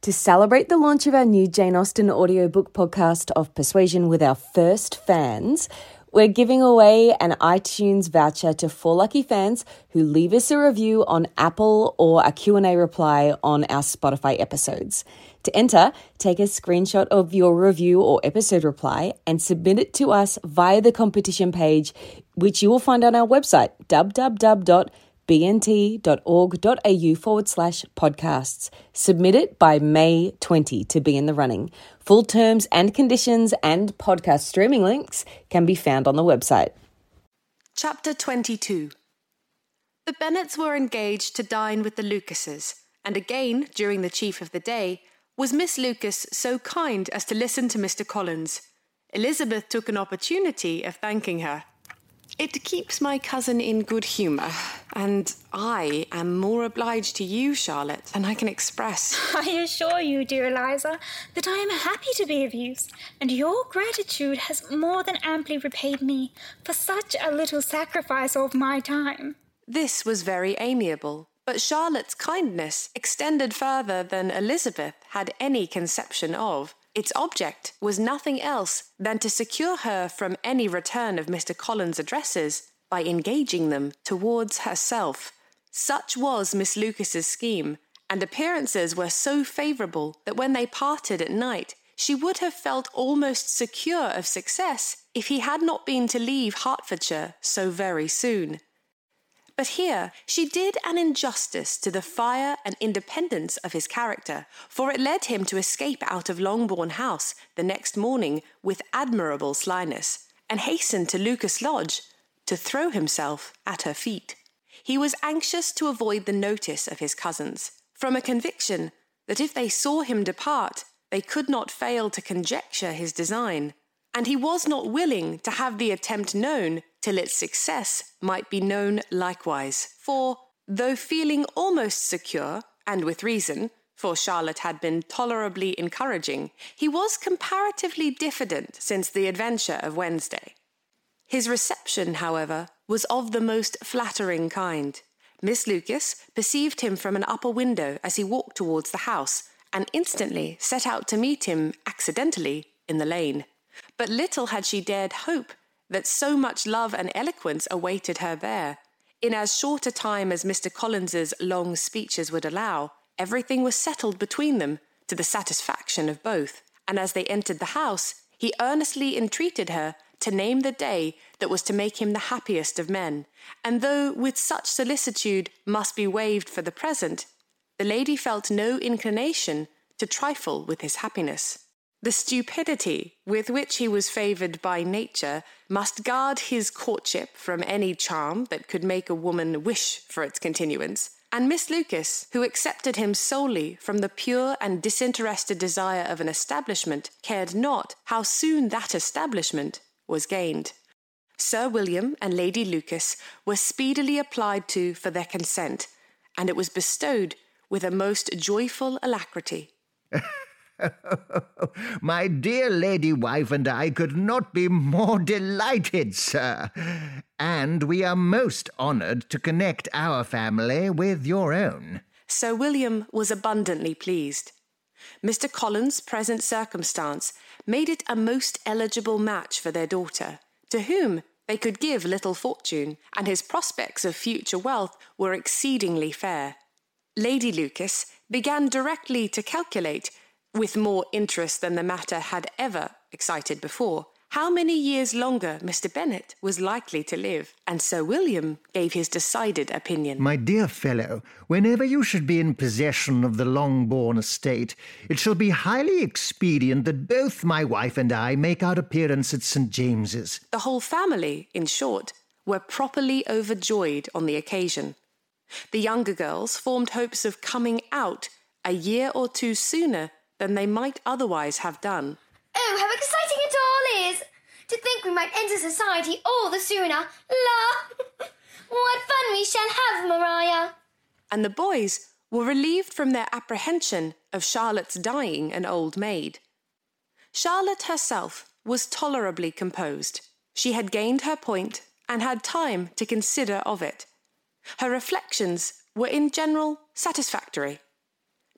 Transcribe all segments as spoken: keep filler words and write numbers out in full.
To celebrate the launch of our new Jane Austen audiobook podcast of Persuasion with our first fans, we're giving away an iTunes voucher to four lucky fans who leave us a review on Apple or a Q and A reply on our Spotify episodes. To enter, take a screenshot of your review or episode reply and submit it to us via the competition page, which you will find on our website, www.bnt.org.au forward slash podcasts. Submit it by May twentieth to be in the running. Full terms and conditions and podcast streaming links can be found on the website. Chapter twenty-two. The Bennets were engaged to dine with the Lucases, and again, during the chief of the day, was Miss Lucas so kind as to listen to Mister Collins. Elizabeth took an opportunity of thanking her. "It keeps my cousin in good humour, and I am more obliged to you, Charlotte, than I can express." "I assure you, dear Eliza, that I am happy to be of use, and your gratitude has more than amply repaid me for such a little sacrifice of my time." This was very amiable, but Charlotte's kindness extended further than Elizabeth had any conception of. Its object was nothing else than to secure her from any return of Mister Collins' addresses by engaging them towards herself. Such was Miss Lucas's scheme, and appearances were so favourable that when they parted at night, she would have felt almost secure of success if he had not been to leave Hertfordshire so very soon. But here she did an injustice to the fire and independence of his character, for it led him to escape out of Longbourn House the next morning with admirable slyness, and hasten to Lucas Lodge to throw himself at her feet. He was anxious to avoid the notice of his cousins, from a conviction that if they saw him depart, they could not fail to conjecture his design, and he was not willing to have the attempt known till its success might be known likewise. For, though feeling almost secure, and with reason, for Charlotte had been tolerably encouraging, he was comparatively diffident since the adventure of Wednesday. His reception, however, was of the most flattering kind. Miss Lucas perceived him from an upper window as he walked towards the house, and instantly set out to meet him accidentally in the lane. But little had she dared hope that so much love and eloquence awaited her there. In as short a time as Mister Collins's long speeches would allow, everything was settled between them to the satisfaction of both, and as they entered the house, he earnestly entreated her to name the day that was to make him the happiest of men, and though with such solicitude must be waived for the present, the lady felt no inclination to trifle with his happiness. The stupidity with which he was favoured by nature must guard his courtship from any charm that could make a woman wish for its continuance, and Miss Lucas, who accepted him solely from the pure and disinterested desire of an establishment, cared not how soon that establishment was gained. Sir William and Lady Lucas were speedily applied to for their consent, and it was bestowed with a most joyful alacrity. My dear lady wife and I could not be more delighted, sir, and we are most honoured to connect our family with your own. Sir William was abundantly pleased. Mister Collins' present circumstance made it a most eligible match for their daughter, to whom they could give little fortune, and his prospects of future wealth were exceedingly fair. Lady Lucas began directly to calculate, with more interest than the matter had ever excited before, how many years longer Mister Bennet was likely to live, and Sir William gave his decided opinion. My dear fellow, whenever you should be in possession of the Longbourn estate, it shall be highly expedient that both my wife and I make our appearance at St James's. The whole family, in short, were properly overjoyed on the occasion. The younger girls formed hopes of coming out a year or two sooner than they might otherwise have done. "Oh, how exciting it all is! To think we might enter society all the sooner! La! What fun we shall have, Maria!" And the boys were relieved from their apprehension of Charlotte's dying an old maid. Charlotte herself was tolerably composed. She had gained her point and had time to consider of it. Her reflections were in general satisfactory.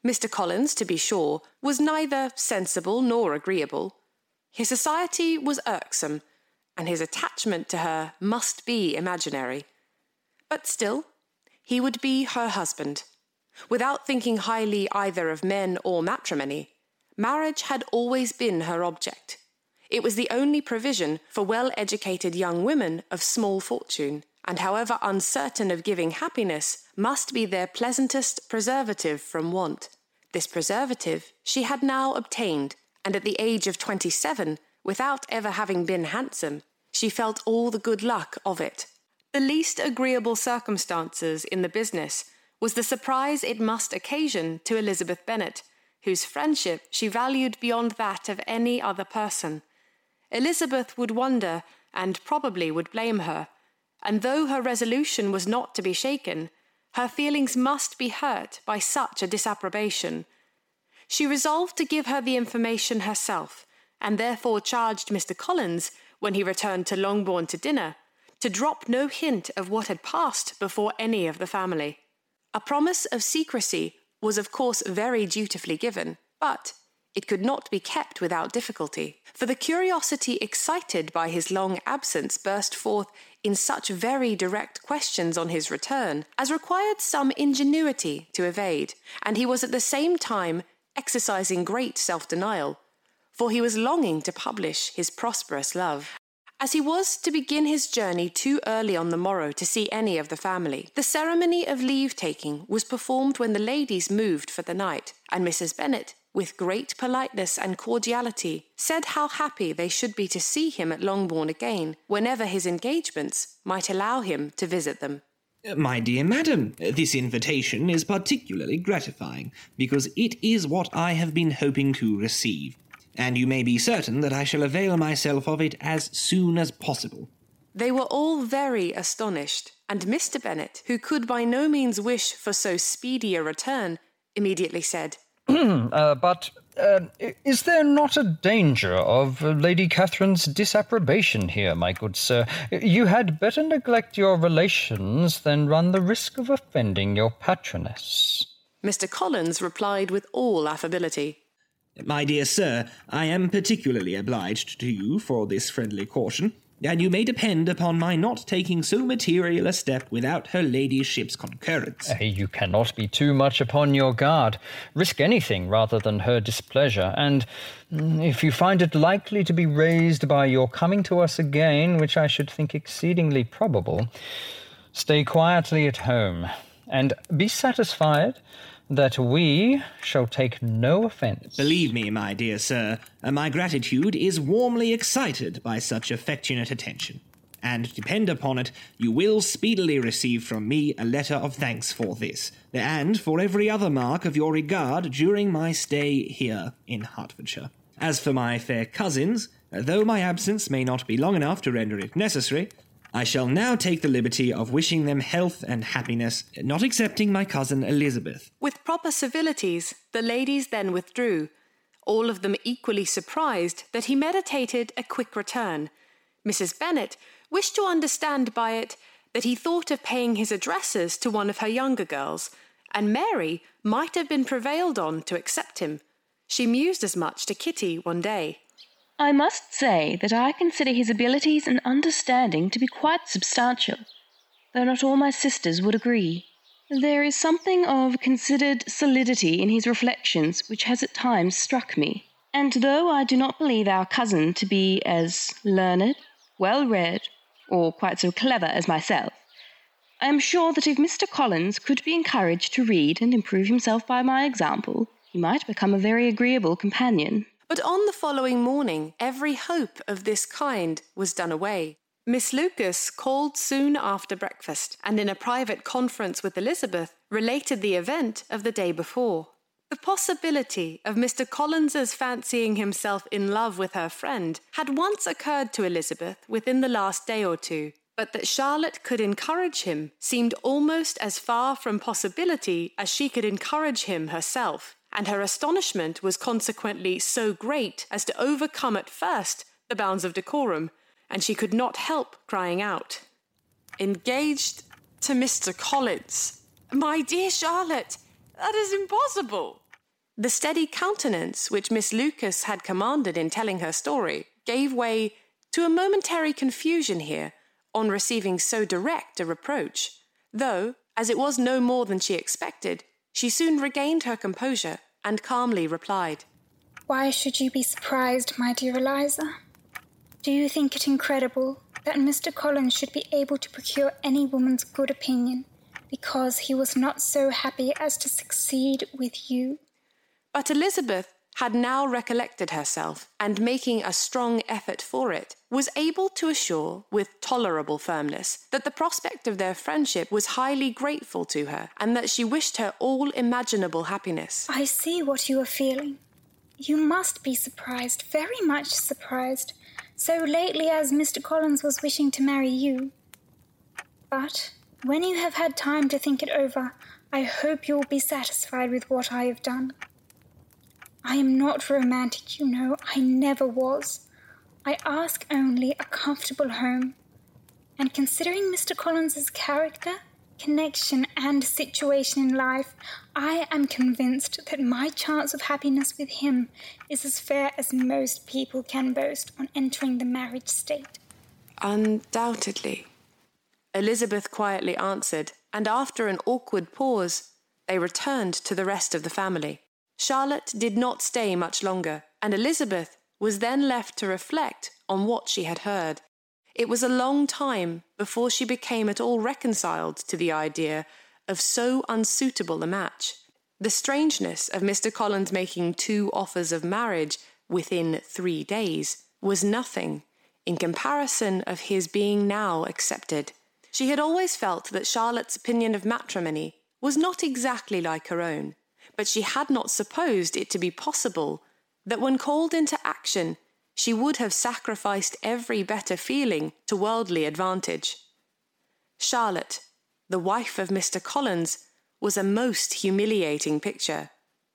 Mister Collins, to be sure, was neither sensible nor agreeable. His society was irksome, and his attachment to her must be imaginary. But still, he would be her husband. Without thinking highly either of men or matrimony, marriage had always been her object. It was the only provision for well-educated young women of small fortune, and however uncertain of giving happiness, must be their pleasantest preservative from want. This preservative she had now obtained, and at the age of twenty-seven, without ever having been handsome, she felt all the good luck of it. The least agreeable circumstances in the business was the surprise it must occasion to Elizabeth Bennet, whose friendship she valued beyond that of any other person. Elizabeth would wonder, and probably would blame her, and though her resolution was not to be shaken, her feelings must be hurt by such a disapprobation. She resolved to give her the information herself, and therefore charged Mister Collins, when he returned to Longbourn to dinner, to drop no hint of what had passed before any of the family. A promise of secrecy was of course very dutifully given, but it could not be kept without difficulty, for the curiosity excited by his long absence burst forth in such very direct questions on his return as required some ingenuity to evade, and he was at the same time exercising great self-denial, for he was longing to publish his prosperous love. As he was to begin his journey too early on the morrow to see any of the family, the ceremony of leave-taking was performed when the ladies moved for the night, and Missus Bennet, with great politeness and cordiality, said how happy they should be to see him at Longbourn again, whenever his engagements might allow him to visit them. My dear madam, this invitation is particularly gratifying, because it is what I have been hoping to receive, and you may be certain that I shall avail myself of it as soon as possible. They were all very astonished, and Mister Bennet, who could by no means wish for so speedy a return, immediately said, uh, But uh, is there not a danger of uh, Lady Catherine's disapprobation here, my good sir? You had better neglect your relations than run the risk of offending your patroness. Mister Collins replied with all affability, My dear sir, I am particularly obliged to you for this friendly caution, and you may depend upon my not taking so material a step without her ladyship's concurrence. Uh, you cannot be too much upon your guard. Risk anything rather than her displeasure, and if you find it likely to be raised by your coming to us again, which I should think exceedingly probable, stay quietly at home, and be satisfied that we shall take no offence. Believe me, my dear sir, my gratitude is warmly excited by such affectionate attention, and depend upon it, you will speedily receive from me a letter of thanks for this, and for every other mark of your regard during my stay here in Hertfordshire. As for my fair cousins, though my absence may not be long enough to render it necessary, I shall now take the liberty of wishing them health and happiness, not excepting my cousin Elizabeth. With proper civilities, the ladies then withdrew, all of them equally surprised that he meditated a quick return. Missus Bennet wished to understand by it that he thought of paying his addresses to one of her younger girls, and Mary might have been prevailed on to accept him. She mused as much to Kitty one day. I must say that I consider his abilities and understanding to be quite substantial, though not all my sisters would agree. There is something of considered solidity in his reflections which has at times struck me, and though I do not believe our cousin to be as learned, well-read, or quite so clever as myself, I am sure that if Mister Collins could be encouraged to read and improve himself by my example, he might become a very agreeable companion. But on the following morning, every hope of this kind was done away. Miss Lucas called soon after breakfast, and in a private conference with Elizabeth, related the event of the day before. The possibility of Mister Collins's fancying himself in love with her friend had once occurred to Elizabeth within the last day or two, but that Charlotte could encourage him seemed almost as far from possibility as she could encourage him herself, and her astonishment was consequently so great as to overcome at first the bounds of decorum, and she could not help crying out, "Engaged to Mister Collins? My dear Charlotte, that is impossible." The steady countenance which Miss Lucas had commanded in telling her story gave way to a momentary confusion here on receiving so direct a reproach, though, as it was no more than she expected, she soon regained her composure and calmly replied, "Why should you be surprised, my dear Eliza? Do you think it incredible that Mister Collins should be able to procure any woman's good opinion because he was not so happy as to succeed with you?" But Elizabeth had now recollected herself, and making a strong effort for it, was able to assure with tolerable firmness that the prospect of their friendship was highly grateful to her, and that she wished her all imaginable happiness. "I see what you are feeling. You must be surprised, very much surprised, so lately as Mister Collins was wishing to marry you. But when you have had time to think it over, I hope you will be satisfied with what I have done. I am not romantic, you know, I never was. I ask only a comfortable home. And considering Mister Collins's character, connection, and situation in life, I am convinced that my chance of happiness with him is as fair as most people can boast on entering the marriage state." "Undoubtedly," Elizabeth quietly answered, and after an awkward pause, they returned to the rest of the family. Charlotte did not stay much longer, and Elizabeth was then left to reflect on what she had heard. It was a long time before she became at all reconciled to the idea of so unsuitable a match. The strangeness of Mister Collins making two offers of marriage within three days was nothing in comparison of his being now accepted. She had always felt that Charlotte's opinion of matrimony was not exactly like her own, but she had not supposed it to be possible that when called into action, she would have sacrificed every better feeling to worldly advantage. Charlotte, the wife of Mister Collins, was a most humiliating picture.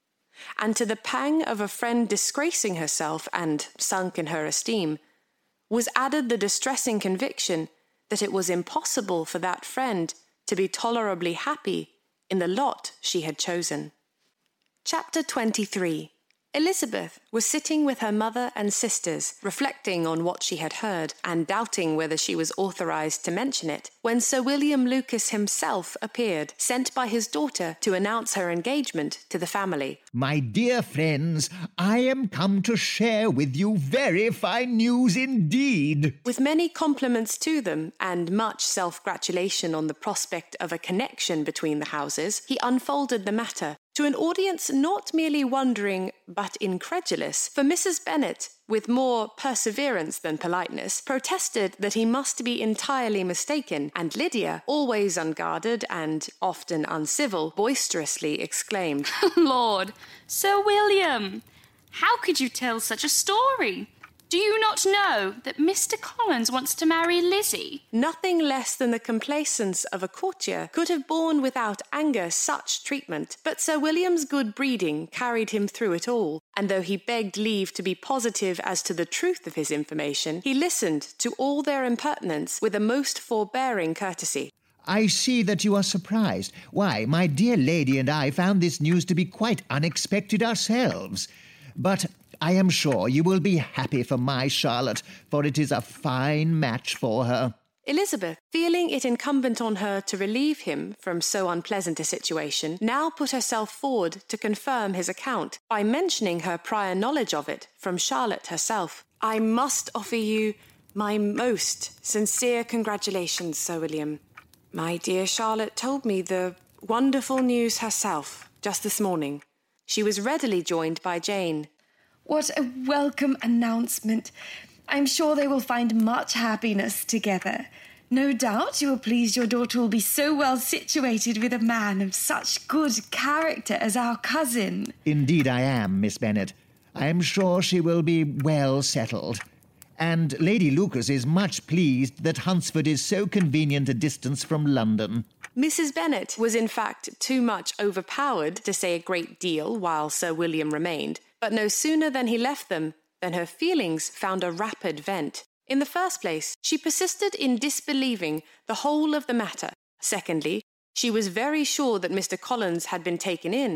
And to the pang of a friend disgracing herself and sunk in her esteem, was added the distressing conviction that it was impossible for that friend to be tolerably happy in the lot she had chosen. Chapter twenty-three. Elizabeth was sitting with her mother and sisters, reflecting on what she had heard, and doubting whether she was authorized to mention it, when Sir William Lucas himself appeared, sent by his daughter to announce her engagement to the family. "My dear friends, I am come to share with you very fine news indeed." With many compliments to them, and much self-gratulation on the prospect of a connection between the houses, he unfolded the matter to an audience not merely wondering but incredulous, for Missus Bennet, with more perseverance than politeness, protested that he must be entirely mistaken, and Lydia, always unguarded and often uncivil, boisterously exclaimed, "Lord, Sir William, how could you tell such a story? Do you not know that Mister Collins wants to marry Lizzie?" Nothing less than the complaisance of a courtier could have borne without anger such treatment, but Sir William's good breeding carried him through it all, and though he begged leave to be positive as to the truth of his information, he listened to all their impertinence with a most forbearing courtesy. "I see that you are surprised. Why, my dear lady and I found this news to be quite unexpected ourselves. But I am sure you will be happy for my Charlotte, for it is a fine match for her." Elizabeth, feeling it incumbent on her to relieve him from so unpleasant a situation, now put herself forward to confirm his account by mentioning her prior knowledge of it from Charlotte herself. "I must offer you my most sincere congratulations, Sir William. My dear Charlotte told me the wonderful news herself just this morning." She was readily joined by Jane. "What a welcome announcement. I'm sure they will find much happiness together. No doubt you will please your daughter will be so well situated with a man of such good character as our cousin." "Indeed I am, Miss Bennet. I am sure she will be well settled. And Lady Lucas is much pleased that Hunsford is so convenient a distance from London." Missus Bennet was in fact too much overpowered to say a great deal while Sir William remained, but no sooner than he left them than her feelings found a rapid vent. In the first place, she persisted in disbelieving the whole of the matter. Secondly, she was very sure that Mister Collins had been taken in,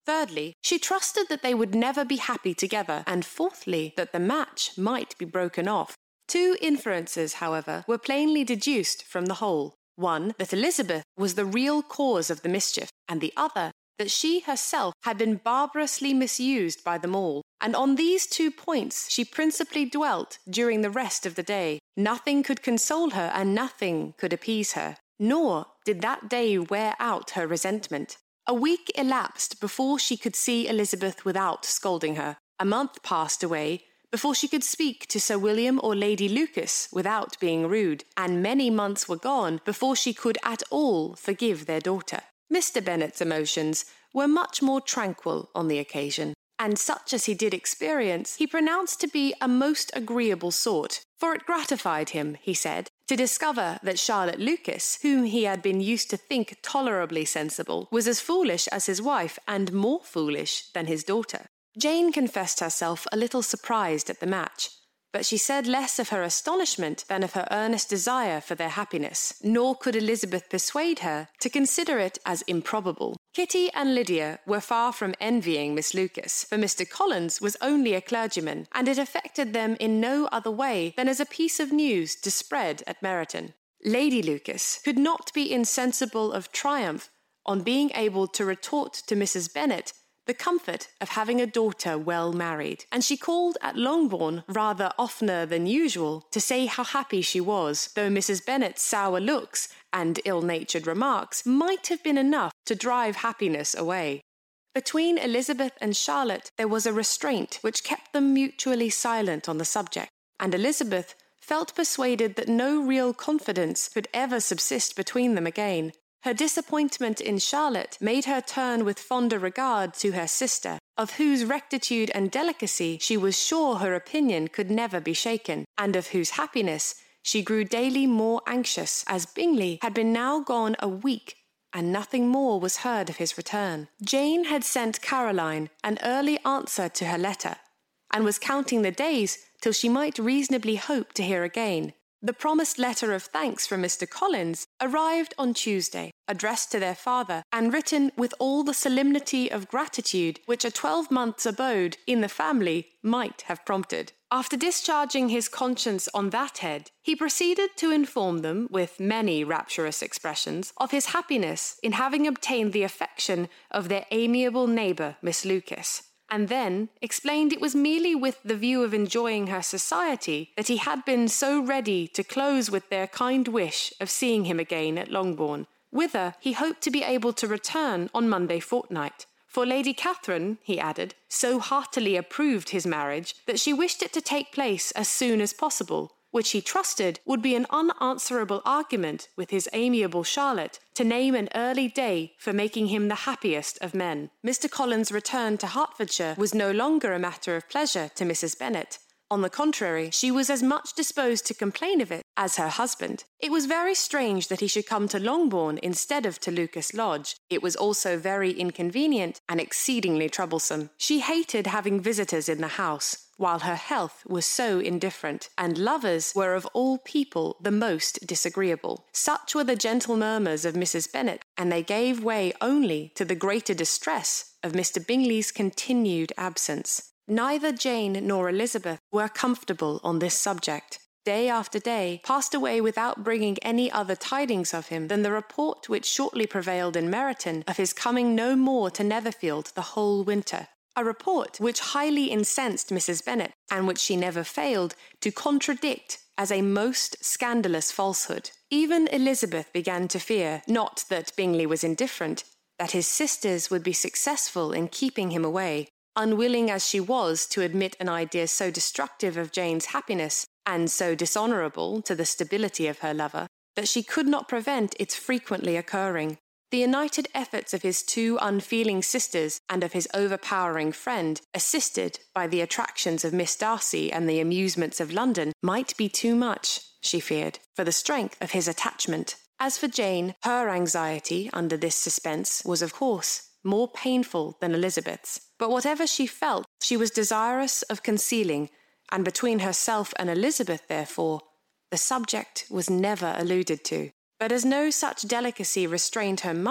Thirdly, she trusted that they would never be happy together, and fourthly, that the match might be broken off. Two inferences, however, were plainly deduced from the whole. One, that Elizabeth was the real cause of the mischief, and the other, that she herself had been barbarously misused by them all. And on these two points she principally dwelt during the rest of the day. Nothing could console her, and nothing could appease her. Nor did that day wear out her resentment. A week elapsed before she could see Elizabeth without scolding her. A month passed away before she could speak to Sir William or Lady Lucas without being rude, and many months were gone before she could at all forgive their daughter. Mister Bennet's emotions were much more tranquil on the occasion, and such as he did experience he pronounced to be a most agreeable sort, for it gratified him, he said, to discover that Charlotte Lucas, whom he had been used to think tolerably sensible, was as foolish as his wife and more foolish than his daughter. Jane confessed herself a little surprised at the match, but she said less of her astonishment than of her earnest desire for their happiness, nor could Elizabeth persuade her to consider it as improbable. Kitty and Lydia were far from envying Miss Lucas, for Mister Collins was only a clergyman, and it affected them in no other way than as a piece of news to spread at Meryton. Lady Lucas could not be insensible of triumph on being able to retort to Missus Bennet the comfort of having a daughter well married, and she called at Longbourn rather oftener than usual to say how happy she was, though Missus Bennet's sour looks and ill-natured remarks might have been enough to drive happiness away. Between Elizabeth and Charlotte there was a restraint which kept them mutually silent on the subject, and Elizabeth felt persuaded that no real confidence could ever subsist between them again. Her disappointment in Charlotte made her turn with fonder regard to her sister, of whose rectitude and delicacy she was sure her opinion could never be shaken, and of whose happiness she grew daily more anxious, as Bingley had been now gone a week, and nothing more was heard of his return. Jane had sent Caroline an early answer to her letter, and was counting the days till she might reasonably hope to hear again. The promised letter of thanks from Mister Collins arrived on Tuesday, addressed to their father, and written with all the solemnity of gratitude which a twelve months' abode in the family might have prompted. After discharging his conscience on that head, he proceeded to inform them, with many rapturous expressions, of his happiness in having obtained the affection of their amiable neighbour, Miss Lucas, and then explained it was merely with the view of enjoying her society that he had been so ready to close with their kind wish of seeing him again at Longbourn, whither he hoped to be able to return on Monday fortnight. For Lady Catherine, he added, so heartily approved his marriage that she wished it to take place as soon as possible, which he trusted would be an unanswerable argument with his amiable Charlotte to name an early day for making him the happiest of men. Mister Collins' return to Hertfordshire was no longer a matter of pleasure to Missus Bennet. On the contrary, she was as much disposed to complain of it as her husband. It was very strange that he should come to Longbourn instead of to Lucas Lodge. It was also very inconvenient and exceedingly troublesome. She hated having visitors in the house, while her health was so indifferent, and lovers were of all people the most disagreeable. Such were the gentle murmurs of Missus Bennet, and they gave way only to the greater distress of Mister Bingley's continued absence. Neither Jane nor Elizabeth were comfortable on this subject. Day after day passed away without bringing any other tidings of him than the report which shortly prevailed in Meryton of his coming no more to Netherfield the whole winter. A report which highly incensed Missus Bennet, and which she never failed to contradict as a most scandalous falsehood. Even Elizabeth began to fear, not that Bingley was indifferent, that his sisters would be successful in keeping him away. Unwilling as she was to admit an idea so destructive of Jane's happiness, and so dishonourable to the stability of her lover, that she could not prevent its frequently occurring. The united efforts of his two unfeeling sisters and of his overpowering friend, assisted by the attractions of Miss Darcy and the amusements of London, might be too much, she feared, for the strength of his attachment. As for Jane, her anxiety under this suspense was, of course, more painful than Elizabeth's. But whatever she felt, she was desirous of concealing, and between herself and Elizabeth, therefore, the subject was never alluded to. But as no such delicacy restrained her mother,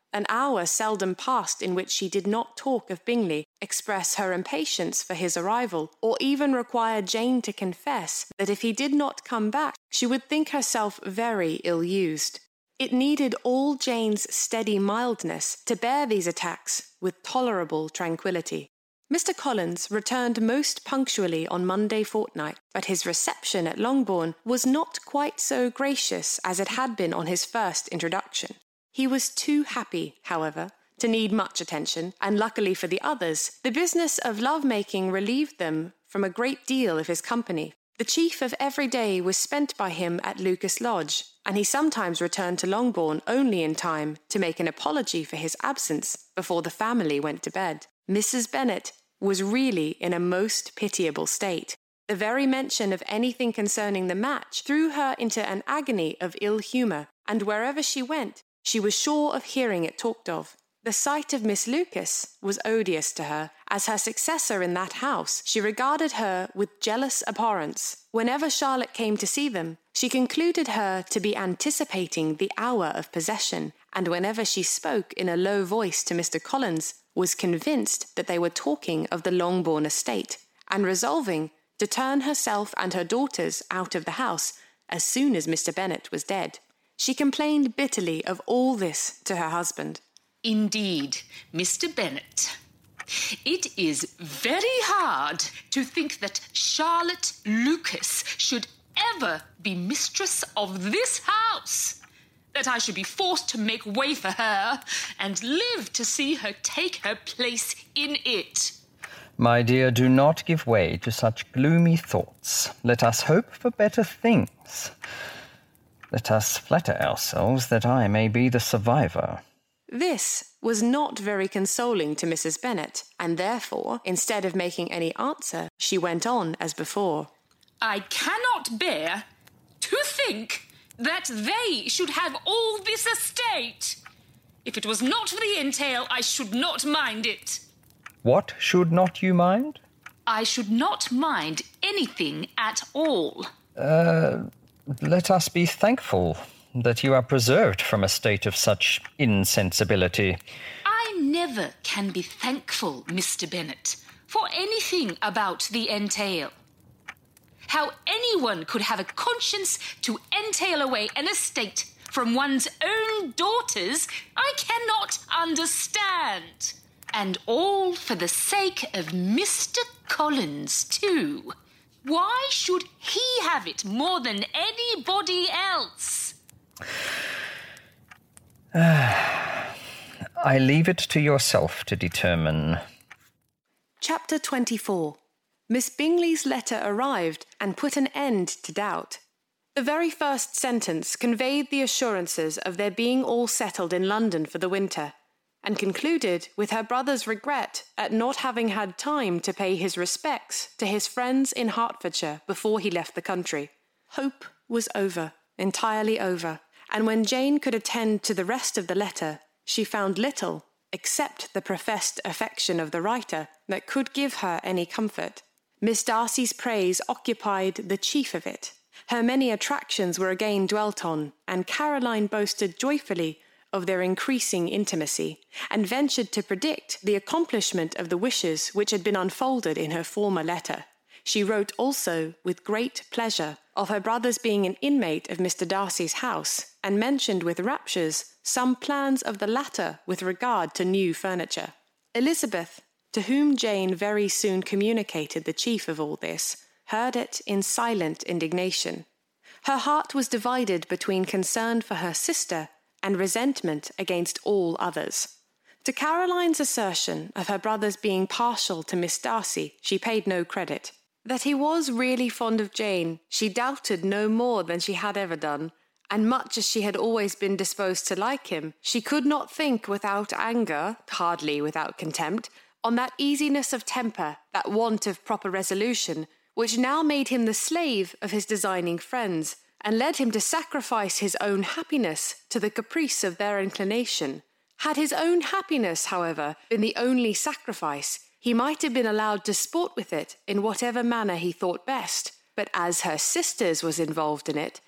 An hour seldom passed in which she did not talk of Bingley, express her impatience for his arrival, or even require Jane to confess that if he did not come back, she would think herself very ill-used. It needed all Jane's steady mildness to bear these attacks with tolerable tranquillity. Mister Collins returned most punctually on Monday fortnight, but his reception at Longbourn was not quite so gracious as it had been on his first introduction. He was too happy, however, to need much attention, and luckily for the others, the business of love-making relieved them from a great deal of his company. The chief of every day was spent by him at Lucas Lodge, and he sometimes returned to Longbourn only in time to make an apology for his absence before the family went to bed. Missus Bennet was really in a most pitiable state. The very mention of anything concerning the match threw her into an agony of ill humour, and wherever she went, she was sure of hearing it talked of. The sight of Miss Lucas was odious to her. As her successor in that house, she regarded her with jealous abhorrence. Whenever Charlotte came to see them, she concluded her to be anticipating the hour of possession, and whenever she spoke in a low voice to Mister Collins, was convinced that they were talking of the Longbourn estate, and resolving to turn herself and her daughters out of the house as soon as Mister Bennet was dead. She complained bitterly of all this to her husband. Indeed, Mister Bennet, it is very hard to think that Charlotte Lucas should ever be mistress of this house, that I should be forced to make way for her and live to see her take her place in it. My dear, do not give way to such gloomy thoughts. Let us hope for better things. Let us flatter ourselves that I may be the survivor. This was not very consoling to Missus Bennet, and therefore, instead of making any answer, she went on as before. I cannot bear to think that they should have all this estate. If it was not for the entail, I should not mind it. What should not you mind? I should not mind anything at all. Uh, let us be thankful that you are preserved from a state of such insensibility. I never can be thankful, Mister Bennet, for anything about the entail. How anyone could have a conscience to entail away an estate from one's own daughters, I cannot understand. And all for the sake of Mister Collins, too. Why should he have it more than anybody else? I leave it to yourself to determine. Chapter twenty-four. Miss Bingley's letter arrived and put an end to doubt. The very first sentence conveyed the assurances of their being all settled in London for the winter, and concluded with her brother's regret at not having had time to pay his respects to his friends in Hertfordshire before he left the country. Hope was over, entirely over, and when Jane could attend to the rest of the letter, she found little, except the professed affection of the writer, that could give her any comfort. Miss Darcy's praise occupied the chief of it. Her many attractions were again dwelt on, and Caroline boasted joyfully of their increasing intimacy, and ventured to predict the accomplishment of the wishes which had been unfolded in her former letter. She wrote also, with great pleasure, of her brother's being an inmate of Mister Darcy's house, and mentioned with raptures some plans of the latter with regard to new furniture. Elizabeth, to whom Jane very soon communicated the chief of all this, heard it in silent indignation. Her heart was divided between concern for her sister and resentment against all others. To Caroline's assertion of her brother's being partial to Miss Darcy, she paid no credit. That he was really fond of Jane, she doubted no more than she had ever done, and much as she had always been disposed to like him, she could not think without anger, hardly without contempt, on that easiness of temper, that want of proper resolution, which now made him the slave of his designing friends, and led him to sacrifice his own happiness to the caprice of their inclination. Had his own happiness, however, been the only sacrifice, he might have been allowed to sport with it in whatever manner he thought best, but as her sister's was involved in it,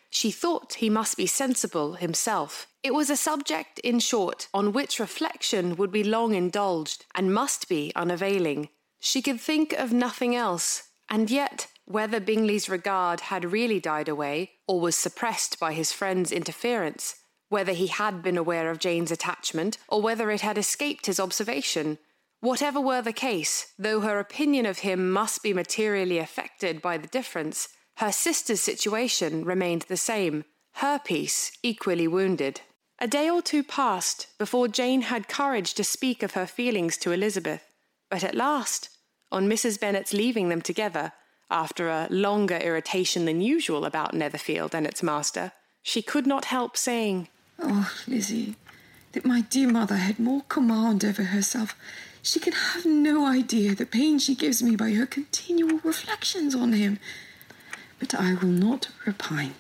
She thought he must be sensible himself. It was a subject, in short, on which reflection would be long indulged, and must be unavailing. She could think of nothing else, and yet, whether Bingley's regard had really died away, or was suppressed by his friend's interference, whether he had been aware of Jane's attachment, or whether it had escaped his observation, whatever were the case, though her opinion of him must be materially affected by the difference, her sister's situation remained the same, her peace equally wounded. A day or two passed before Jane had courage to speak of her feelings to Elizabeth, but at last, on Missus Bennet's leaving them together, after a longer irritation than usual about Netherfield and its master, she could not help saying, "Oh, Lizzie, that my dear mother had more command over herself. She can have no idea the pain she gives me by her continual reflections on him. But I will not repine.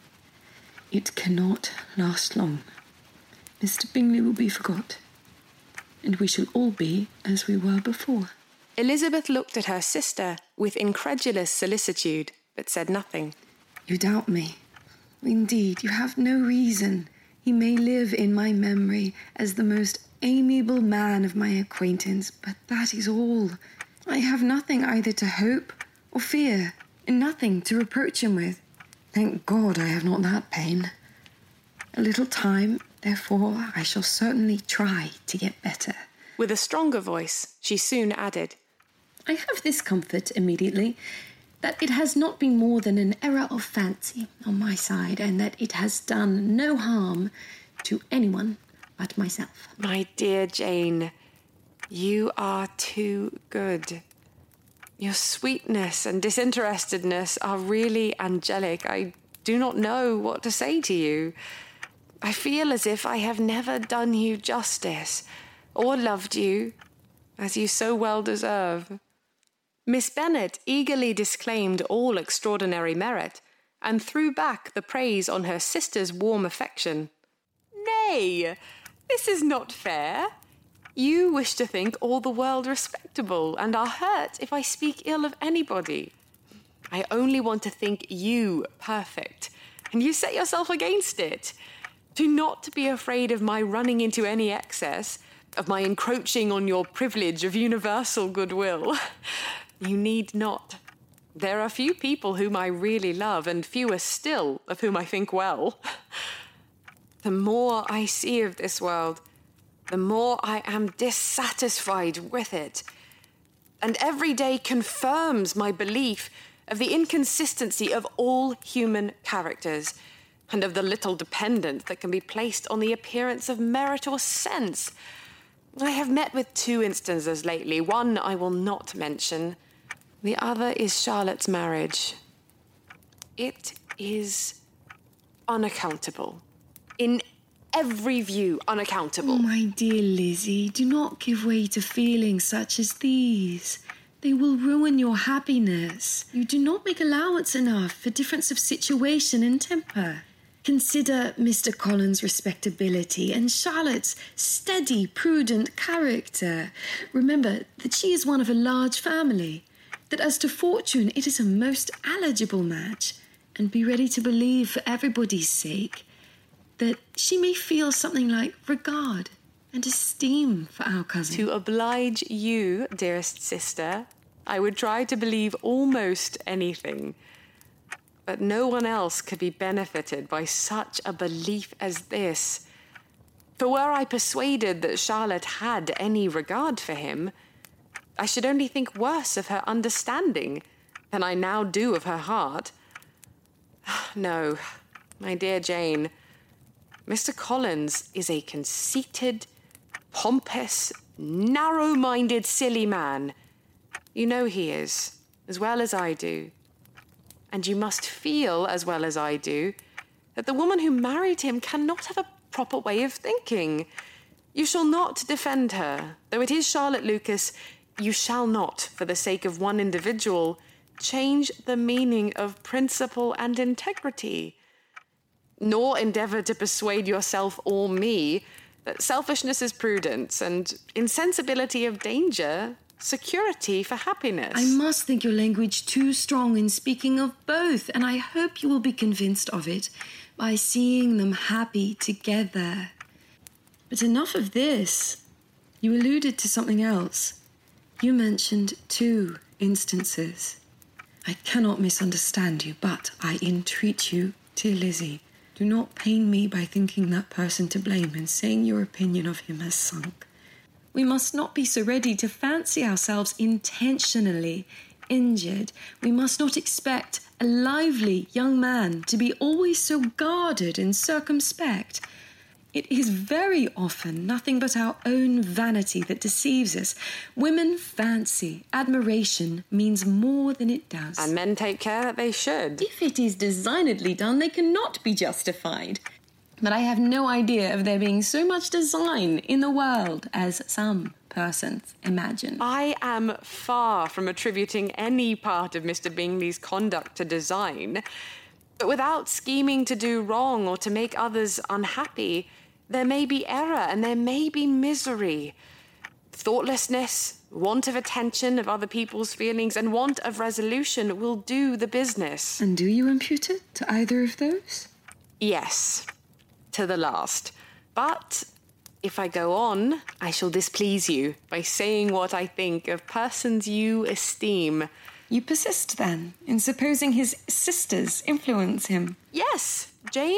It cannot last long. Mister Bingley will be forgot, and we shall all be as we were before." Elizabeth looked at her sister with incredulous solicitude, but said nothing. "You doubt me. Indeed, you have no reason. He may live in my memory as the most amiable man of my acquaintance, but that is all. I have nothing either to hope or fear, and nothing to reproach him with. Thank God I have not that pain. A little time, therefore, I shall certainly try to get better." With a stronger voice, she soon added, "I have this comfort immediately, that it has not been more than an error of fancy on my side, and that it has done no harm to anyone but myself." "My dear Jane, you are too good. Your sweetness and disinterestedness are really angelic. I do not know what to say to you. I feel as if I have never done you justice, or loved you, as you so well deserve." Miss Bennet eagerly disclaimed all extraordinary merit, and threw back the praise on her sister's warm affection. "Nay, this is not fair. You wish to think all the world respectable, and are hurt if I speak ill of anybody. I only want to think you perfect, and you set yourself against it. Do not be afraid of my running into any excess, of my encroaching on your privilege of universal goodwill. You need not. There are few people whom I really love, and fewer still of whom I think well. The more I see of this world, the more I am dissatisfied with it, and every day confirms my belief of the inconsistency of all human characters, and of the little dependence that can be placed on the appearance of merit or sense. I have met with two instances lately. One I will not mention. The other is Charlotte's marriage. It is unaccountable. In every view, unaccountable. Oh, my dear Lizzie, do not give way to feelings such as these. They will ruin your happiness. You do not make allowance enough for difference of situation and temper. Consider Mister Collins' respectability and Charlotte's steady, prudent character. Remember that she is one of a large family, that as to fortune it is a most eligible match, and be ready to believe for everybody's sake that she may feel something like regard and esteem for our cousin. To oblige you, dearest sister, I would try to believe almost anything. But no one else could be benefited by such a belief as this. For were I persuaded that Charlotte had any regard for him, I should only think worse of her understanding than I now do of her heart. No, my dear Jane, Mister Collins is a conceited, pompous, narrow-minded, silly man. You know he is, as well as I do. And you must feel, as well as I do, that the woman who married him cannot have a proper way of thinking. You shall not defend her. Though it is Charlotte Lucas, you shall not, for the sake of one individual, change the meaning of principle and integrity. Nor endeavour to persuade yourself or me that selfishness is prudence and insensibility of danger security for happiness. I must think your language too strong in speaking of both, and I hope you will be convinced of it by seeing them happy together. But enough of this. You alluded to something else. You mentioned two instances. I cannot misunderstand you, but I entreat you, dear Lizzie, do not pain me by thinking that person to blame and saying your opinion of him has sunk. We must not be so ready to fancy ourselves intentionally injured. We must not expect a lively young man to be always so guarded and circumspect. It is very often nothing but our own vanity that deceives us. Women fancy admiration means more than it does. And men take care that they should. If it is designedly done, they cannot be justified. But I have no idea of there being so much design in the world as some persons imagine. I am far from attributing any part of Mister Bingley's conduct to design. But without scheming to do wrong or to make others unhappy, there may be error and there may be misery. Thoughtlessness, want of attention of other people's feelings, and want of resolution will do the business. And do you impute it to either of those? Yes, to the last. But if I go on, I shall displease you by saying what I think of persons you esteem. You persist, then, in supposing his sisters influence him? Yes, Jane.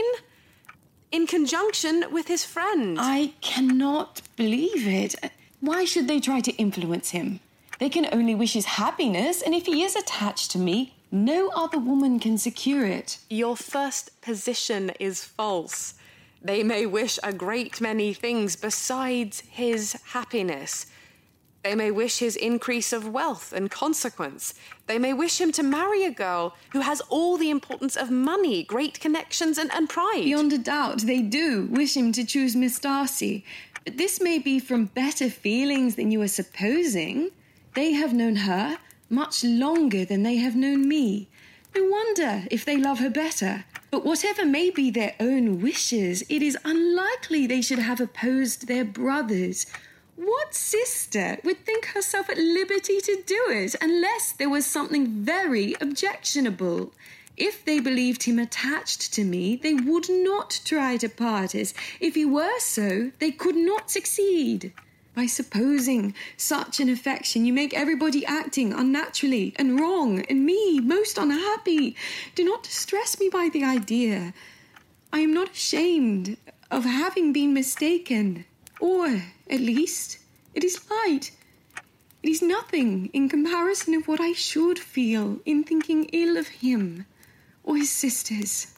In conjunction with his friend. I cannot believe it. Why should they try to influence him? They can only wish his happiness, and if he is attached to me, no other woman can secure it. Your first position is false. They may wish a great many things besides his happiness. They may wish his increase of wealth and consequence. They may wish him to marry a girl who has all the importance of money, great connections, and, and pride. Beyond a doubt, they do wish him to choose Miss Darcy. But this may be from better feelings than you are supposing. They have known her much longer than they have known me. No wonder if they love her better. But whatever may be their own wishes, it is unlikely they should have opposed their brothers. What sister would think herself at liberty to do it unless there was something very objectionable? If they believed him attached to me, they would not try to part us. If he were so, they could not succeed. By supposing such an affection, you make everybody acting unnaturally and wrong, and me most unhappy. Do not distress me by the idea. I am not ashamed of having been mistaken. Or, at least, it is light. It is nothing in comparison of what I should feel in thinking ill of him or his sisters.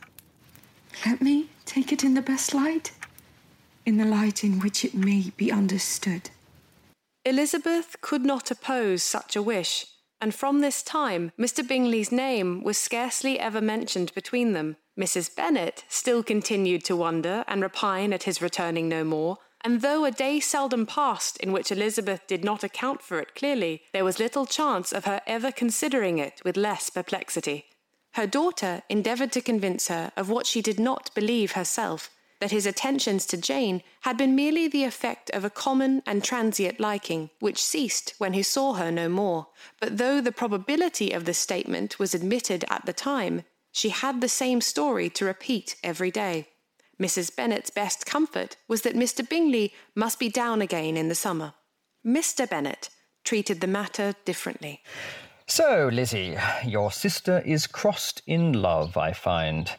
Let me take it in the best light, in the light in which it may be understood. Elizabeth could not oppose such a wish, and from this time Mister Bingley's name was scarcely ever mentioned between them. Missus Bennet still continued to wonder and repine at his returning no more, and though a day seldom passed in which Elizabeth did not account for it clearly, there was little chance of her ever considering it with less perplexity. Her daughter endeavoured to convince her of what she did not believe herself, that his attentions to Jane had been merely the effect of a common and transient liking, which ceased when he saw her no more. But though the probability of this statement was admitted at the time, she had the same story to repeat every day. Missus Bennet's best comfort was that Mister Bingley must be down again in the summer. Mister Bennet treated the matter differently. So, Lizzie, your sister is crossed in love, I find.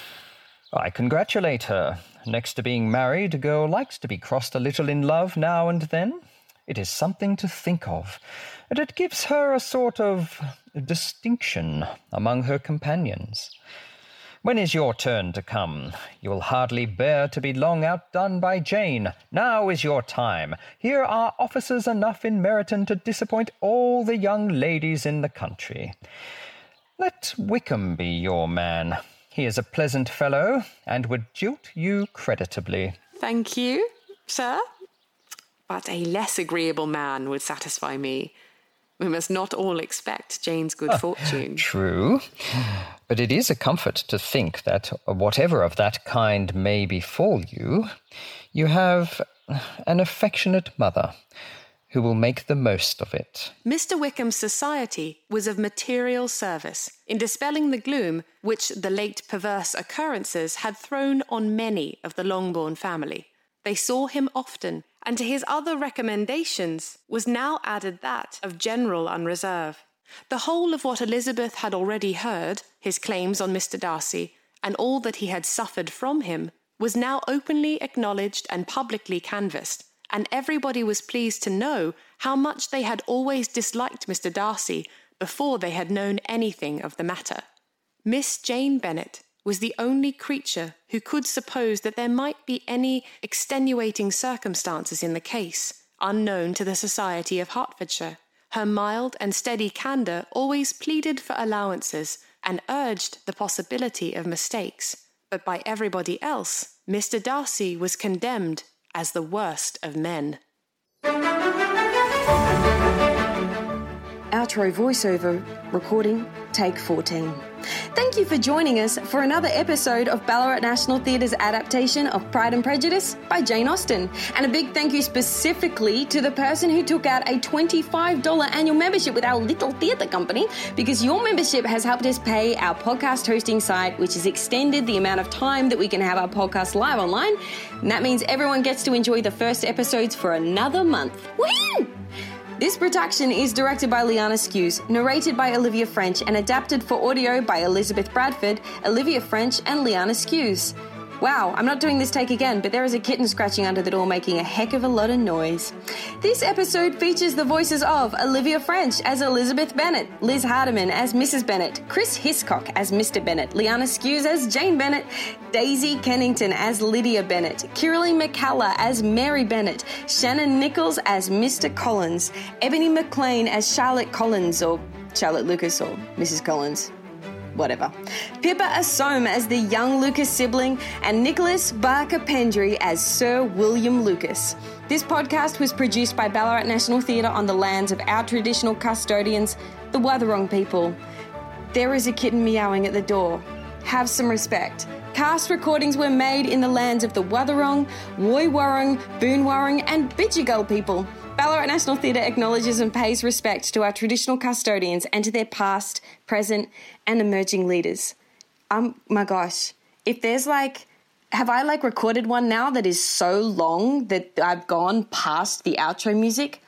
I congratulate her. Next to being married, a girl likes to be crossed a little in love now and then. It is something to think of, and it gives her a sort of distinction among her companions. When is your turn to come? You will hardly bear to be long outdone by Jane. Now is your time. Here are officers enough in Meryton to disappoint all the young ladies in the country. Let Wickham be your man. He is a pleasant fellow, and would jilt you creditably. Thank you, sir. But a less agreeable man would satisfy me. We must not all expect Jane's good fortune. True. But it is a comfort to think that whatever of that kind may befall you, you have an affectionate mother, who will make the most of it. Mister Wickham's society was of material service in dispelling the gloom which the late perverse occurrences had thrown on many of the Longbourn family. They saw him often, and to his other recommendations was now added that of general unreserve. The whole of what Elizabeth had already heard, his claims on Mister Darcy, and all that he had suffered from him, was now openly acknowledged and publicly canvassed, and everybody was pleased to know how much they had always disliked Mister Darcy before they had known anything of the matter. Miss Jane Bennet was the only creature who could suppose that there might be any extenuating circumstances in the case, unknown to the society of Hertfordshire. Her mild and steady candour always pleaded for allowances and urged the possibility of mistakes, but by everybody else, Mister Darcy was condemned as the worst of men. Outro voiceover recording, take fourteen. Thank you for joining us for another episode of Ballarat National Theatre's adaptation of Pride and Prejudice by Jane Austen. And a big thank you specifically to the person who took out a twenty-five dollars annual membership with our little theatre company, because your membership has helped us pay our podcast hosting site, which has extended the amount of time that we can have our podcast live online. And that means everyone gets to enjoy the first episodes for another month. Woo! This production is directed by Liana Skews, narrated by Olivia French, and adapted for audio by Elizabeth Bradford, Olivia French, and Liana Skews. Wow, I'm not doing this take again, but there is a kitten scratching under the door making a heck of a lot of noise. This episode features the voices of Olivia French as Elizabeth Bennet, Liz Hardiman as Missus Bennet, Chris Hiscock as Mister Bennet, Liana Skews as Jane Bennet, Daisy Kennington as Lydia Bennet, Kirley McCullough as Mary Bennet, Shannon Nichols as Mister Collins, Ebony McLean as Charlotte Collins, or Charlotte Lucas, or Missus Collins. Whatever. Pippa Asome as the young Lucas sibling, and Nicholas Barker Pendry as Sir William Lucas. This podcast was produced by Ballarat National Theatre on the lands of our traditional custodians, the Wathaurong people. There is a kitten meowing at the door. Have some respect. Cast recordings were made in the lands of the Wathaurong, Woiwurrung, Boonwurrung and Bidjigal people. Ballarat National Theatre acknowledges and pays respect to our traditional custodians and to their past, present and emerging leaders. Um, my gosh, if there's like, have I like recorded one now that is so long that I've gone past the outro music?